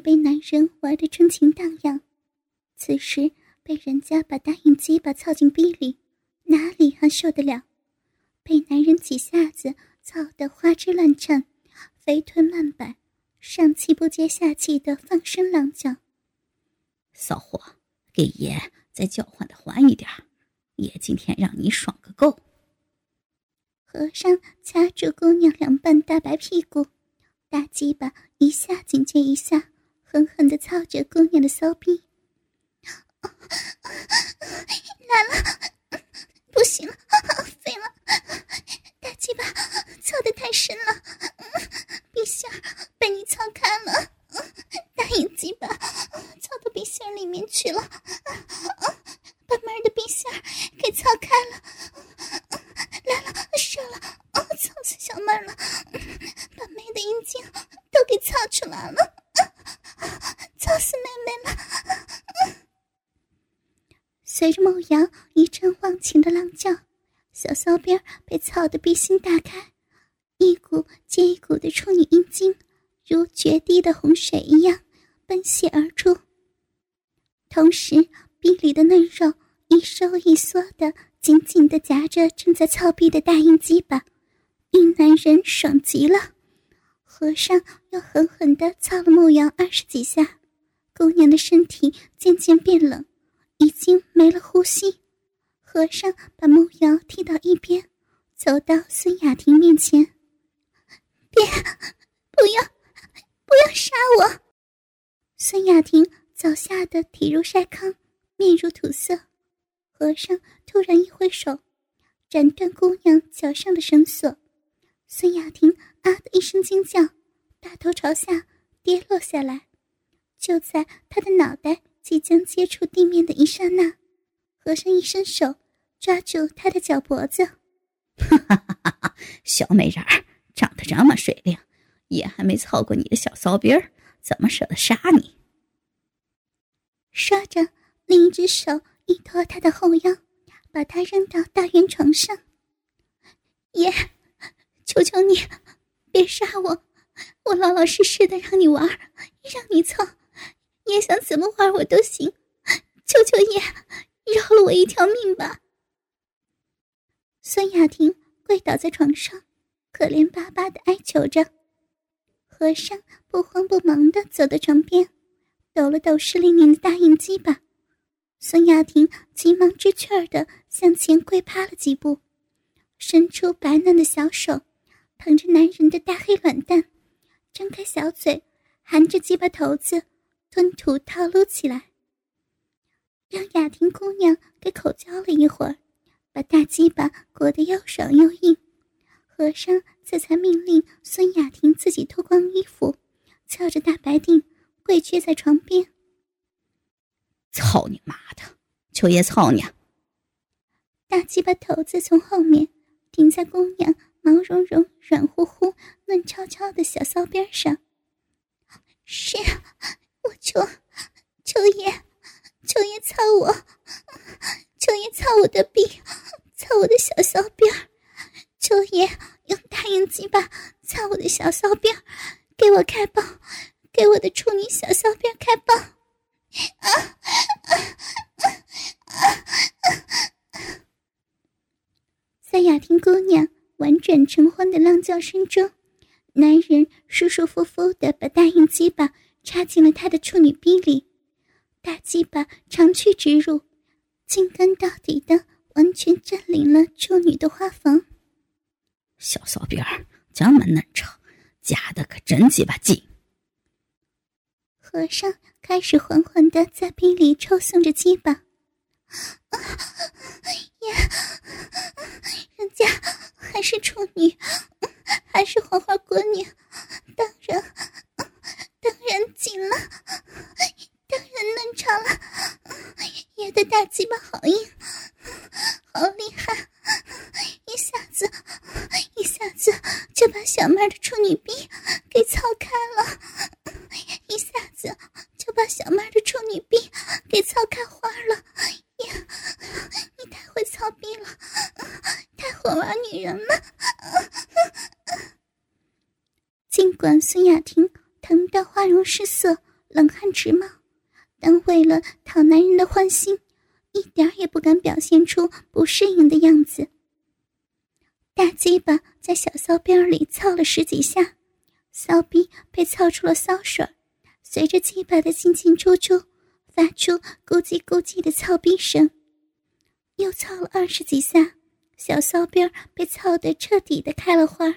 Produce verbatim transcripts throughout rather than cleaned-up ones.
被男人玩得春情荡漾，此时被人家把大硬鸡巴操进逼里，哪里还受得了？被男人几下子操得花枝乱颤，肥臀乱摆，上气不接下气的放声狼叫。 骚货，给爷再交换的欢一点，爷今天让你爽个够。 和尚掐住姑娘两半大白屁股，大鸡巴一下紧接一下，狠狠地操着姑娘的骚逼。来了，不行了，废了，大鸡巴操得太深了，鼻线被你操开了，大硬鸡巴操到鼻线里面去了，把妹儿的鼻线给操开了，来了，射了，操死小妹儿了，把妹的阴茎都给操出来了，操死妹妹了。随着某羊一阵忘情的浪叫，小骚边被操得鼻心大开，一股接一股的处女阴茎如决堤的洪水一样奔泻而出，同时逼里的嫩肉一收一缩的紧紧地夹着正在操逼的大硬鸡巴，令男人爽极了。和尚又狠狠地操了牧羊二十几下，姑娘的身体渐渐变冷，已经没了呼吸。和尚把牧羊踢到一边，走到孙雅婷面前。别，不要，不要杀我！孙雅婷早吓得体如筛糠，面如土色。和尚突然一挥手，斩断姑娘脚上的绳索。孙雅婷啊的一声惊叫，大头朝下跌落下来。就在她的脑袋即将接触地面的一刹那，和尚一伸手抓住她的脚脖子。 哈哈哈哈！小美人儿长得这么水灵，也还没操过你的小骚逼儿，怎么舍得杀你？ 说着，另一只手一托她的后腰，把她扔到大圆床上。爷，求求你，别杀我，我老老实实的让你玩，让你操，爷想怎么玩我都行，求求爷，饶了我一条命吧。孙雅婷跪倒在床上，可怜巴巴地哀求着。和尚不慌不忙地走到床边，抖了抖湿淋淋的大硬鸡巴。孙雅婷急忙知趣儿地向前跪趴了几步，伸出白嫩的小手捧着男人的大黑卵蛋，张开小嘴含着鸡巴头子吞吐套撸起来。让雅婷姑娘给口交了一会儿，把大鸡巴裹得又爽又硬。和尚这才命令孙雅婷自己脱光衣服，翘着大白腚跪撅在床边。 操你妈的，求爷操你！ 大鸡巴头子从后面顶在姑娘毛茸茸、软乎乎、嫩悄悄的小骚边上。是，我求，求爷，求爷操我，求爷操我的臂，操我的小骚边，求爷用大硬鸡巴操我的小骚边，给我开包，给我的处女小骚边开包。啊啊啊啊！在雅婷姑娘婉转成欢的浪叫声中，男人舒舒服服地把大硬鸡巴插进了她的处女逼里，大鸡巴长驱直入，茎根到底的完全占领了处女的花房。 小骚逼儿这么嫩长，夹的可真鸡巴紧。 和尚开始缓缓地在逼里抽送着鸡巴。啊呀，人家还是处女，还是花花姑娘，当然当然紧了，当然嫩长了。爷的大鸡巴好硬，好厉害，一下子一下子就把小妹的处女逼给操开了，一下子就把小妹的处女逼给操开花了。呀，你太会操逼了，太会玩女人了。尽管孙雅婷疼到花容失色， 冷汗直冒，但为了讨男人的欢心，一点也不敢表现出不适应的样子。大鸡巴在小骚边里操了十几下，骚逼被操出了骚水，随着鸡巴的进进出出，发出咕叽咕叽的操逼声。又操了二十几下，小骚边被操得彻底的开了花。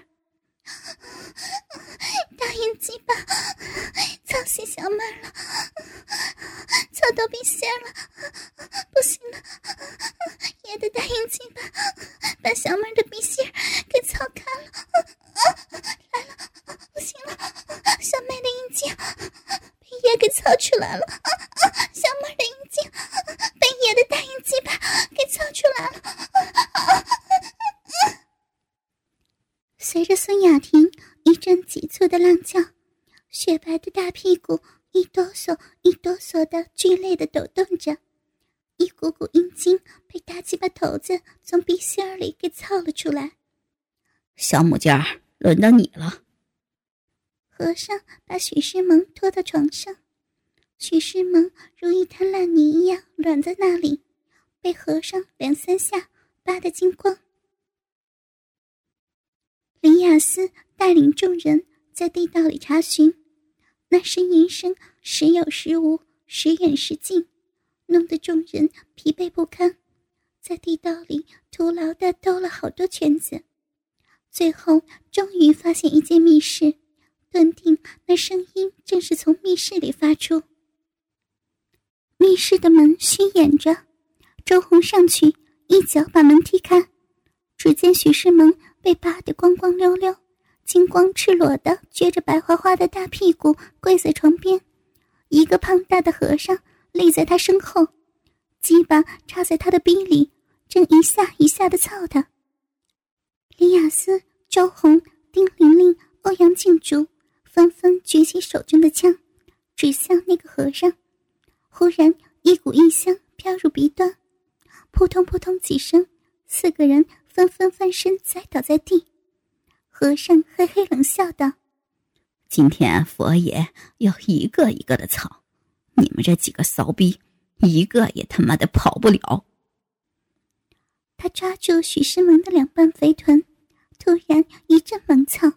大阴鸡巴操死小妹了，操到鼻血了，不行了，爷的大阴鸡巴把小妹的鼻血给操开了，来了，不行了，小妹的阴茎被爷给操出来了，小妹的阴茎被爷的大阴鸡巴给操出来了。随着孙雅婷一阵急促的浪叫，雪白的大屁股一哆嗦一哆嗦的剧烈的抖动着，一股股阴茎被大鸡巴头子从鼻芯里给操了出来。 小母鸡儿，轮到你了。 和尚把许诗萌拖到床上，许诗萌如一滩烂泥一样软在那里，被和尚两三下扒得精光。林雅斯带领众人在地道里查询，那呻吟声时有时无，时远时近，弄得众人疲惫不堪，在地道里徒劳地兜了好多圈子，最后终于发现一间密室，断定那声音正是从密室里发出。密室的门虚掩着，周红上去一脚把门踢开，只见许世萌被扒得光光溜溜，金光赤裸的撅着白花花的大屁股跪在床边，一个胖大的和尚立在他身后，鸡巴插在他的逼里，正一下一下的操他。林雅斯、周红、丁玲玲、欧阳静竹纷纷举起手中的枪，指向那个和尚。忽然一股异香飘入鼻端，扑通扑通几声，四个人纷纷翻身栽倒在地。和尚嘿嘿冷笑道： 今天佛爷要一个一个的操，你们这几个骚逼一个也他妈的跑不了。 他抓住许诗萌的两瓣肥臀，突然一阵猛操。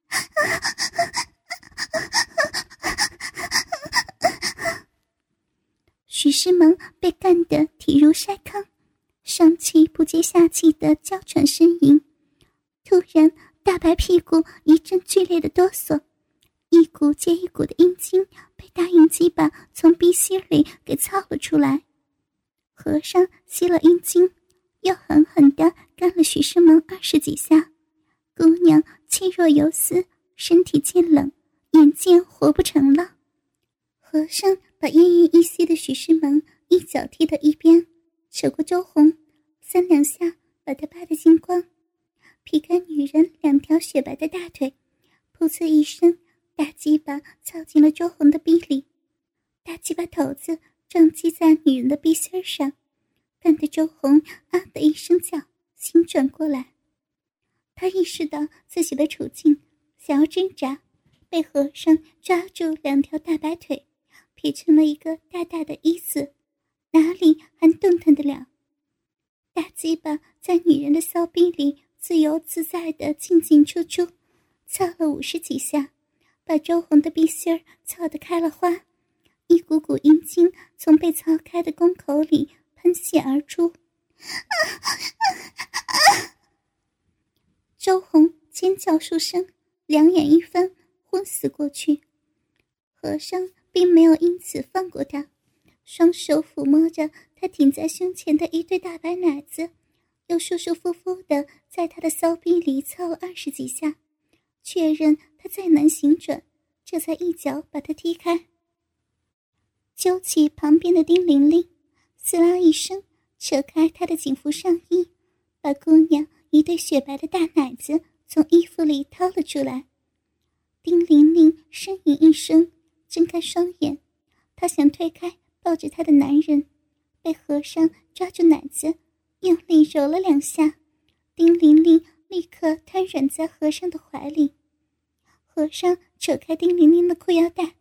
许诗萌被干得体如筛糠，上气不接下气的娇喘呻吟，突然大白屁股一阵剧烈的哆嗦，一股接一股的阴茎被大阴鸡巴从鼻息里给操了出来。和尚吸了阴茎，又狠狠地干了许诗萌二十几下，姑娘气若游丝，身体渐冷，眼见活不成了。和尚把奄奄一息的许诗萌一脚踢到一边，扯过周红，三两下把她扒得精光，劈开女人两条雪白的大腿，噗呲一声，大鸡巴操进了周红的逼里，大鸡巴头子撞击在女人的逼心上，干得周红啊的一声叫，醒转过来。她意识到自己的处境，想要挣扎，被和尚抓住两条大白腿，劈成了一个大大的一字，哪里还动弹得了？大鸡巴在女人的骚逼里自由自在地进进出出，操了五十几下，把周红的逼心儿操得开了花，一股股阴茎从被操开的宫口里喷泻而出。周红尖叫数声，两眼一翻，昏死过去。和尚并没有因此放过他，双手抚摸着他挺在胸前的一对大白奶子，又舒舒服服地在他的骚逼里操了二十几下，确认他再难行转，这才一脚把他踢开，揪起旁边的丁玲玲，撕拉一声扯开他的警服上衣，把姑娘一对雪白的大奶子从衣服里掏了出来。丁玲玲呻吟一声，睁开双眼，她想推开抱着她的男人，被和尚抓住奶子，用力揉了两下，丁玲玲立刻瘫软在和尚的怀里。和尚扯开丁玲玲的裤腰带，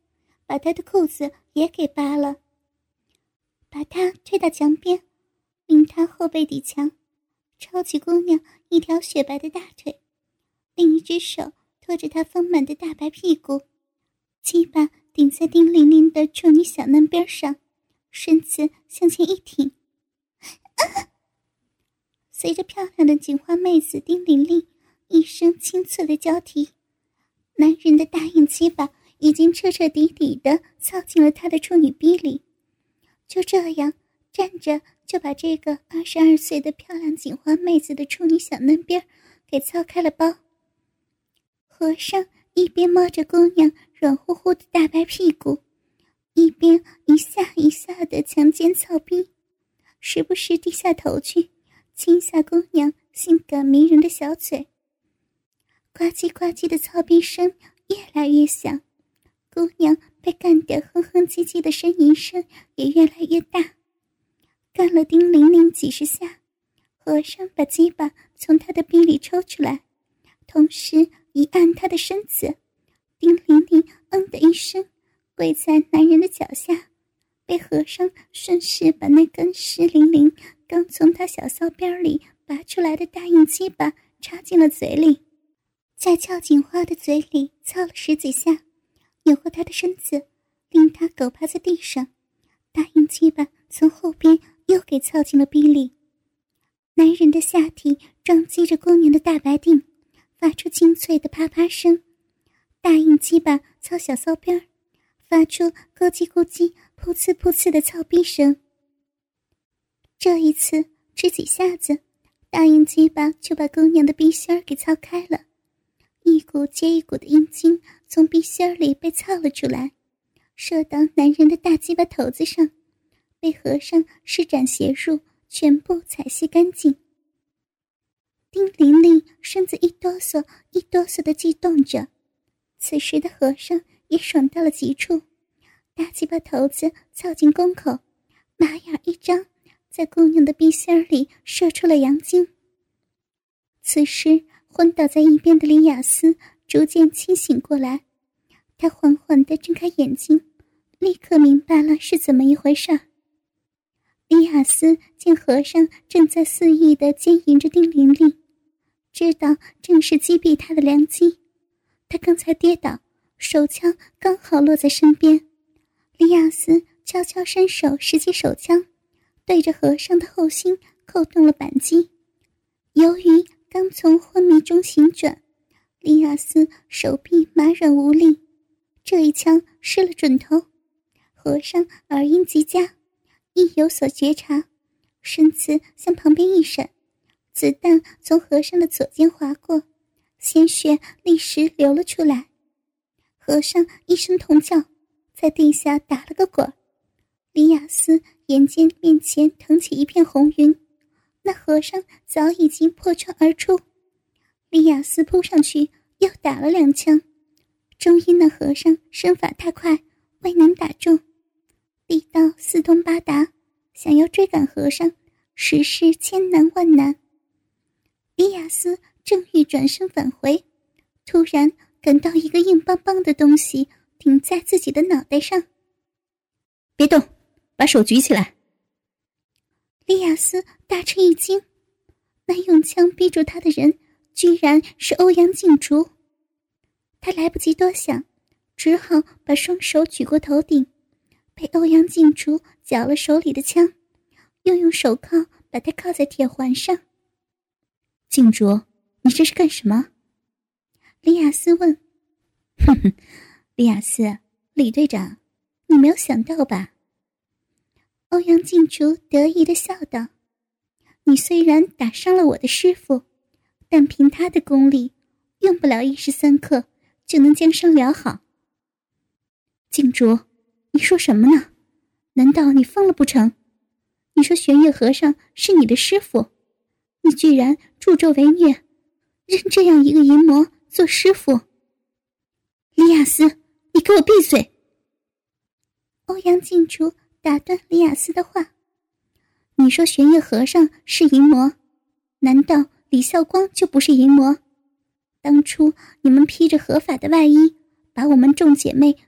把她的裤子也给扒了，把她推到墙边，令她后背抵墙，抄起姑娘一条雪白的大腿，另一只手托着她丰满的大白屁股，鸡巴顶在丁玲玲的处女小嫩边上，身子向前一挺。啊！随着漂亮的警花妹子丁玲玲一声清脆的交替，男人的大硬鸡巴已经彻彻底底地操进了她的处女逼里，就这样站着就把这个二十二岁的漂亮警花妹子的处女小嫩边给操开了包。和尚一边摸着姑娘软乎乎的大白屁股，一边一下一下的强奸操逼，时不时低下头去亲下姑娘性感迷人的小嘴。呱唧呱唧的操逼声越来越响，姑娘被干得哼哼唧唧的呻吟声也越来越大。干了丁玲玲几十下，和尚把鸡巴从她的逼里抽出来，同时一按她的身子，丁玲玲嗯的一声跪在男人的脚下，被和尚顺势把那根湿淋淋刚从她小骚边里拔出来的大硬鸡巴插进了嘴里，在俏锦花的嘴里操了十几下，扭过她的身子，令她狗趴在地上，大硬鸡巴从后边又给操进了逼里。男人的下体撞击着姑娘的大白腚，发出清脆的啪啪声，大硬鸡巴操小骚边，发出咕叽咕叽噗呲噗呲的操逼声。这一次只几下子，大硬鸡巴就把姑娘的逼心儿给操开了，一股接一股的阴茎从逼心儿里被操了出来，射到男人的大鸡巴头子上，被和尚施展邪术全部采吸干净。丁玲玲身子一哆嗦一哆嗦地悸动着，此时的和尚也爽到了极处，大鸡巴头子操进宫口，马眼一张，在姑娘的逼心里射出了阳精。此时昏倒在一边的李雅思逐渐清醒过来，她缓缓地睁开眼睛，立刻明白了是怎么一回事。李雅思见和尚正在肆意地奸淫着丁玲玲，知道正是击毙他的良机，他刚才跌倒，手枪刚好落在身边，李雅思悄悄伸手拾起手枪，对着和尚的后心扣动了扳机。由于刚从昏迷中醒转，李雅思手臂麻软无力，这一枪失了准头。和尚耳音极佳，一有所觉察，身子向旁边一闪，子弹从和尚的左肩划过，鲜血立时流了出来。和尚一声痛叫，在地下打了个滚。李雅思眼见面前腾起一片红云，那和尚早已经破窗而出。李雅思扑上去又打了两枪，终因那和尚身法太快，未能打中，力道四通八达，想要追赶和尚实是千难万难。李雅思正欲转身返回，突然感到一个硬邦邦的东西顶在自己的脑袋上。 别动，把手举起来。 李雅思大吃一惊，那用枪逼住他的人居然是欧阳靖竹。他来不及多想，只好把双手举过头顶，被欧阳靖竹缴了手里的枪，又用手铐把他铐在铁环上。 靖竹，你这是干什么？ 李雅思问。 哼哼，李雅思，李队长，你没有想到吧？ 欧阳靖竹得意地笑道，你虽然打伤了我的师父，但凭他的功力，用不了一时三刻就能将伤疗好。 靖竹，你说什么呢？难道你疯了不成？你说玄月和尚是你的师父，你居然助纣为虐，认这样一个淫魔做师父。李雅思，你给我闭嘴！ 欧阳靖竹打断李雅思的话， 你说玄月和尚是淫魔，难道李孝光就不是淫魔？当初你们披着合法的外衣，把我们众姐妹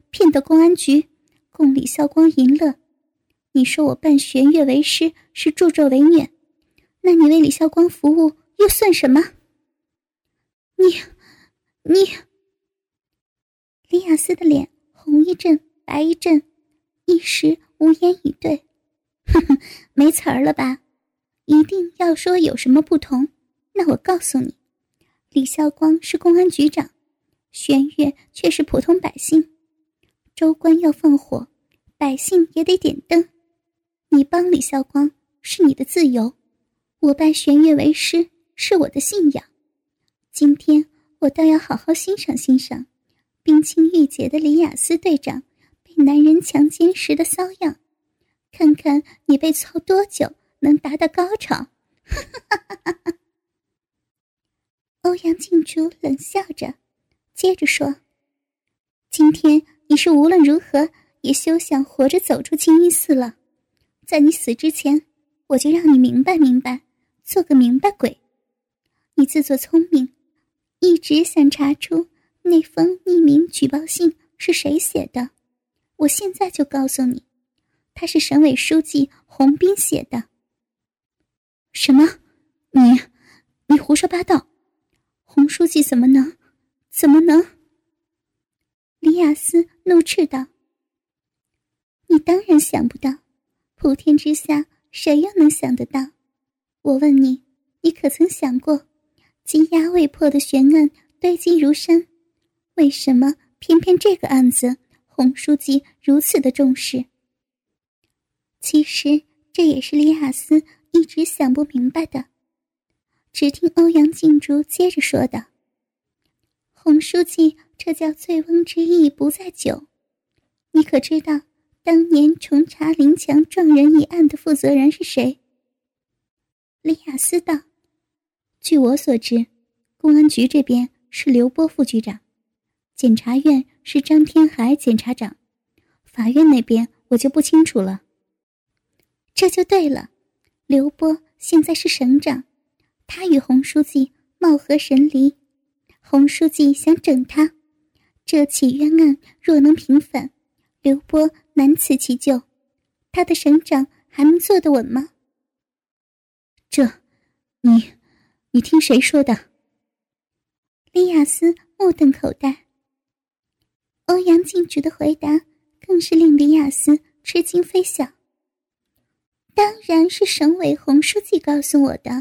骗到公安局，供李孝光淫乐。你说我拜玄月为师是助纣为虐，那你为李孝光服务又算什么？你你李雅思的脸红一阵白一阵，一时无言以对。哼哼，没词儿了吧？一定要说有什么不同，那我告诉你，李孝光是公安局长，玄月却是普通百姓。州官要放火，百姓也得点灯。你帮李孝光是你的自由，我拜玄月为师是我的信仰。今天我倒要好好欣赏欣赏冰清玉洁的李雅思队长被男人强奸时的骚样，看看你被操多久能达到高潮。欧阳靖竹冷笑着，接着说，今天你是无论如何也休想活着走出清音寺了，在你死之前，我就让你明白明白，做个明白鬼。你自作聪明，一直想查出那封匿名举报信是谁写的，我现在就告诉你，他是省委书记洪斌写的。什么？你你胡说八道！洪书记怎么能怎么能？李雅思怒斥道。你当然想不到，普天之下谁又能想得到？我问你，你可曾想过，积压未破的悬案堆积如山，为什么偏偏这个案子洪书记如此的重视？其实这也是李雅思一直想不明白的。只听欧阳靖竹接着说道，洪书记这叫醉翁之意不在酒，你可知道当年重查林强撞人一案的负责人是谁？李雅思道，据我所知，公安局这边是刘波副局长，检察院是张天海检察长，法院那边我就不清楚了。这就对了，刘波现在是省长，他与洪书记貌合神离，洪书记想整他，这起冤案若能平反，刘波难辞其咎，他的省长还能坐得稳吗？这，你，你听谁说的？李雅思目瞪口呆。欧阳靖竹的回答更是令李雅思吃惊非笑。当然是省委洪书记告诉我的。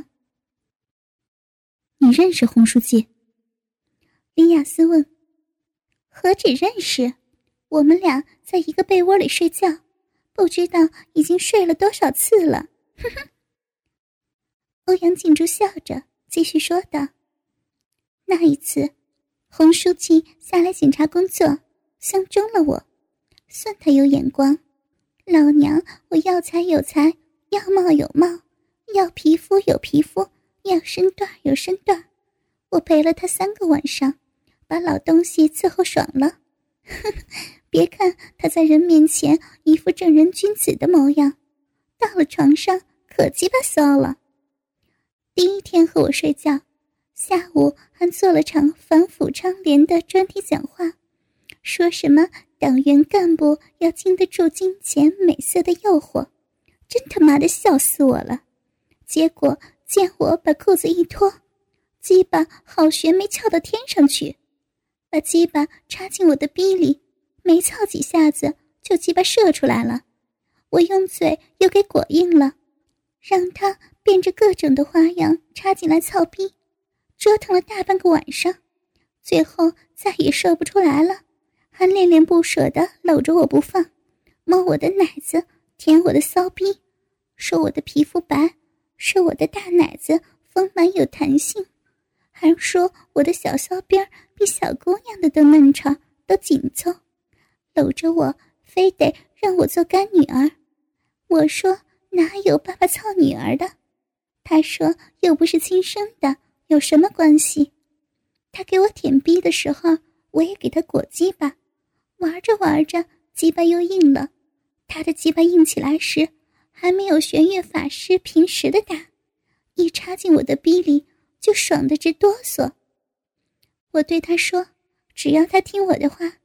你认识洪书记？李雅思问。何止认识，我们俩在一个被窝里睡觉，不知道已经睡了多少次了。哼哼。欧阳靖竹笑着继续说道，那一次洪书记下来检查工作，相中了我，算他有眼光。老娘我要才有才，要貌有貌，要皮肤有皮肤，要身段有身段。我陪了他三个晚上，把老东西伺候爽了。别看他在人面前一副正人君子的模样，到了床上可鸡巴骚了。第一天和我睡觉，下午还做了场反腐倡廉的专题讲话，说什么党员干部要经得住金钱美色的诱惑，真他妈的笑死我了。结果见我把裤子一脱，鸡巴好悬没翘到天上去，把鸡巴插进我的逼里，没操几下子就鸡巴射出来了。我用嘴又给裹硬了，让他变着各种的花样插进来操逼，折腾了大半个晚上，最后再也射不出来了，还恋恋不舍地搂着我不放，摸我的奶子，舔我的骚逼，说我的皮肤白，说我的大奶子丰满有弹性，还说我的小骚边比小姑娘的都嫩长都紧凑，搂着我非得让我做干女儿。我说哪有爸爸操女儿的？他说又不是亲生的，有什么关系？他给我舔逼的时候，我也给他裹鸡巴，玩着玩着鸡巴又硬了，他的鸡巴硬起来时还没有玄月法师平时的大，一插进我的逼里就爽得直哆嗦。我对他说，只要他听我的话，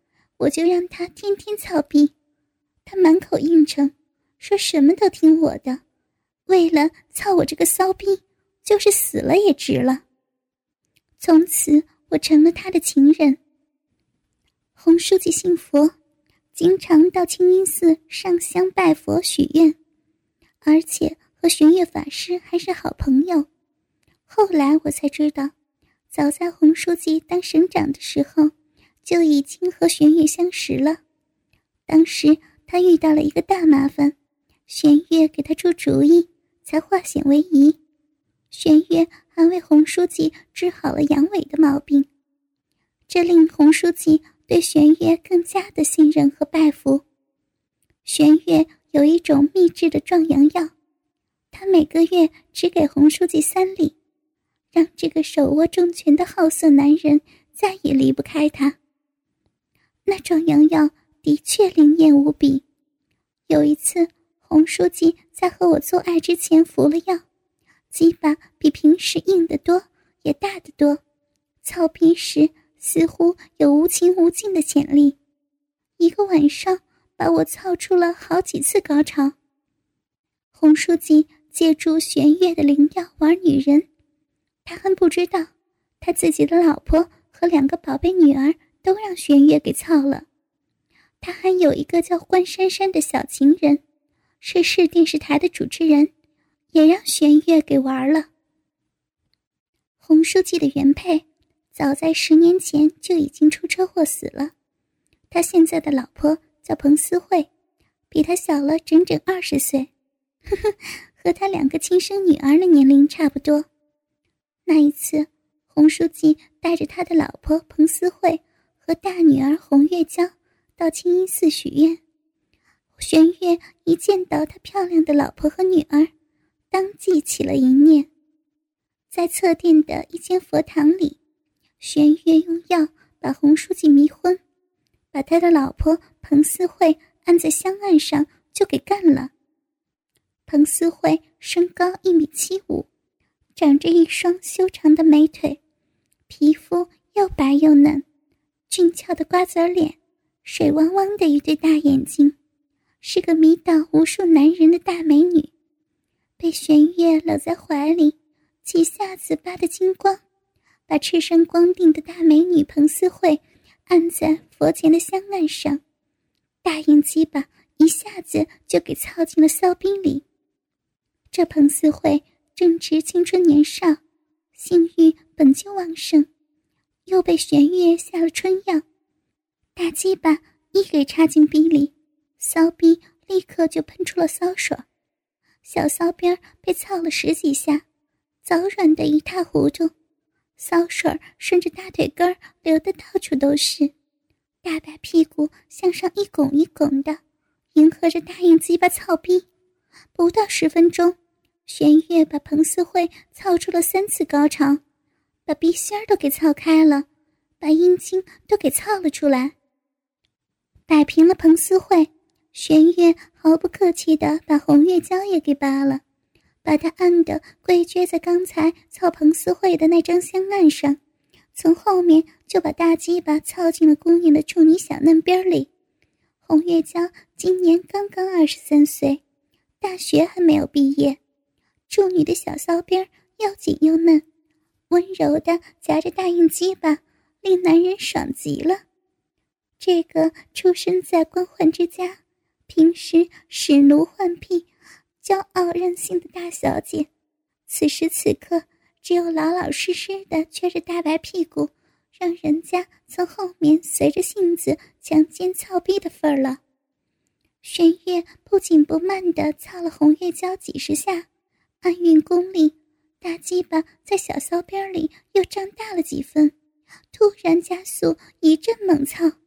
我就让他天天操逼。他满口应承，说什么都听我的，为了操我这个骚逼，就是死了也值了。从此我成了他的情人。洪书记信佛，经常到清音寺上香拜佛许愿，而且和玄月法师还是好朋友。后来我才知道，早在洪书记当省长的时候，就已经和玄月相识了。当时他遇到了一个大麻烦，玄月给他出主意，才化险为夷。玄月还为洪书记治好了阳痿的毛病，这令洪书记对玄月更加的信任和拜服。玄月有一种秘制的壮阳药，他每个月只给洪书记三粒，让这个手握重权的好色男人再也离不开他。那壮阳药的确灵验无比。有一次，洪书记在和我做爱之前服了药，鸡巴比平时硬得多，也大得多，操逼时似乎有无穷无尽的潜力。一个晚上把我操出了好几次高潮。洪书记借助玄月的灵药玩女人，他还不知道他自己的老婆和两个宝贝女儿都让玄月给操了。他还有一个叫关珊珊的小情人，是市电视台的主持人，也让玄月给玩了。洪书记的原配早在十年前就已经出车祸死了，他现在的老婆叫彭思慧，比他小了整整二十岁，呵呵，和他两个亲生女儿的年龄差不多。那一次，洪书记带着他的老婆彭思慧和大女儿洪月娇到清音寺许愿。玄月一见到他漂亮的老婆和女儿，当即起了淫念。在侧殿的一间佛堂里，玄月用药把洪书记迷昏，把他的老婆彭思慧按在香案上就给干了。彭思慧身高一米七五，长着一双修长的美腿，皮肤又白又嫩，俊俏的瓜子脸，水汪汪的一对大眼睛，是个迷倒无数男人的大美女。被玄月搂在怀里，几下子扒得精光，把赤身光腚的大美女彭思慧按在佛前的香案上，大硬鸡巴一下子就给操进了骚逼里。这彭思慧正值青春年少，性欲本就旺盛，又被玄月下了春药，大鸡巴一给插进逼里，骚逼立刻就喷出了骚水，小骚边被操了十几下，早软得一塌糊涂，骚水顺着大腿根流得到处都是，大白屁股向上一拱一拱的，迎合着大硬鸡巴操逼。不到十分钟，玄月把彭思慧操出了三次高潮，把逼心儿都给操开了，把阴茎都给操了出来。摆平了彭思慧，玄月毫不客气地把洪月娇也给扒了，把她按得跪撅在刚才操彭思慧的那张香案上，从后面就把大鸡巴操进了姑娘的处女小嫩边里。洪月娇今年刚刚二十三岁，大学还没有毕业，处女的小骚边又紧又嫩，温柔地夹着大硬鸡巴，令男人爽极了。这个出生在官宦之家，平时使奴换婢，骄傲任性的大小姐，此时此刻只有老老实实的撅着大白屁股，让人家从后面随着性子强奸操逼的份儿了。玄月不紧不慢地操了洪月娇几十下，按运功力，大鸡巴在小骚边里又胀大了几分，突然加速，一阵猛操，